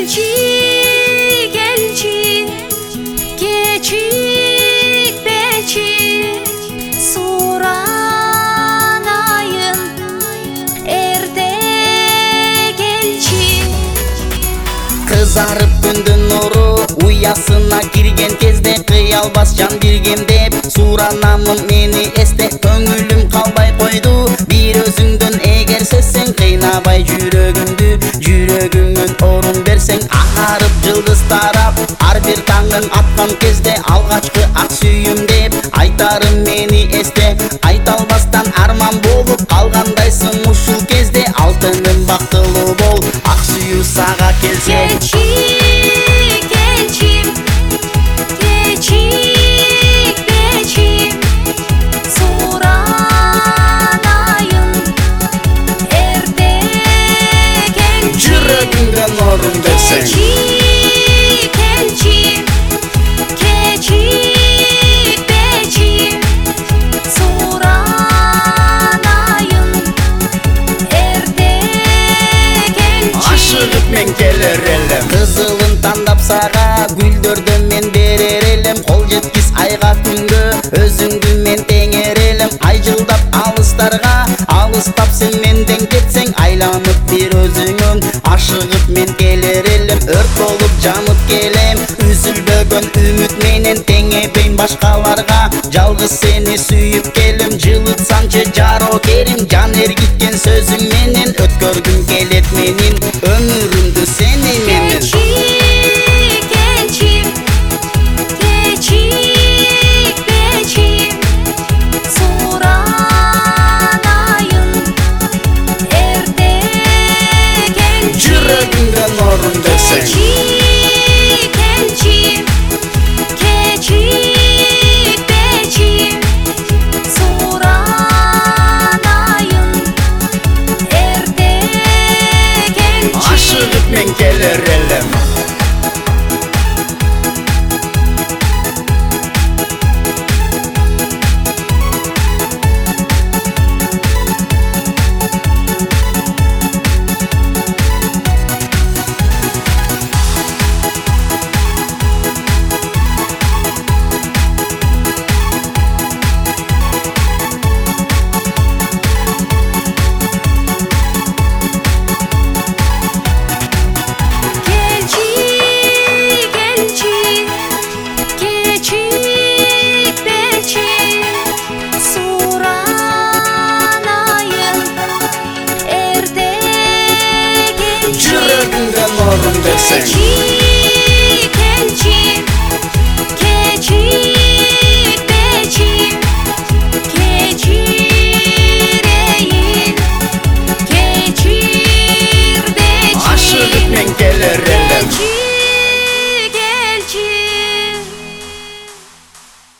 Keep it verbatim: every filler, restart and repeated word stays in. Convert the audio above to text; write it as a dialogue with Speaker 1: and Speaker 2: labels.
Speaker 1: Gelçi, gelçi, keçik beçi, suranayın erde gelçi.
Speaker 2: Kızarıp gündün nuru uyasına girgen kezde kıyalbas can birgem dep suranamın meni esте көңүлүм kalbay koydu bir özüңdөн eger sezsең кыйнабай жүрөгүмдү жүрөгүңөн орун берсең аңарып жылдыз тарап ар бир таңын аткан кезде алгачкы ак сүйүм деп айтарым мени эсте айта албастан арман болуп калгандайсың ушул кезде алтыным бактылуу бол ак сүйүү сага келсе.
Speaker 1: Keçik, keçik, keçik beçi, suranayın erde gelçi.
Speaker 2: Aşıgıp men keler elem kızılın tandap sağa gülдөрдөн мен берер элем кол жеткис айга күнгө өзүңдү мен теңер элем ай жылдап алыстарга алыстап сен менден кетсең айланып бир өзүңөн ашыгып мен келер элем өрт болуп жанып келем үзүлбөгөн үмүт менен теңебейм башкаларга жалгыз сени сүйүп келем жылытсаңчы жаро керим жан эргиткен сөзүң менен өткөргүм келет менин өмүрүмдү сени менен.
Speaker 1: Keçik, keçik, keçik beçi, suranayın erde gelçi.
Speaker 2: Aşıgıp men keler elem
Speaker 1: Keçik,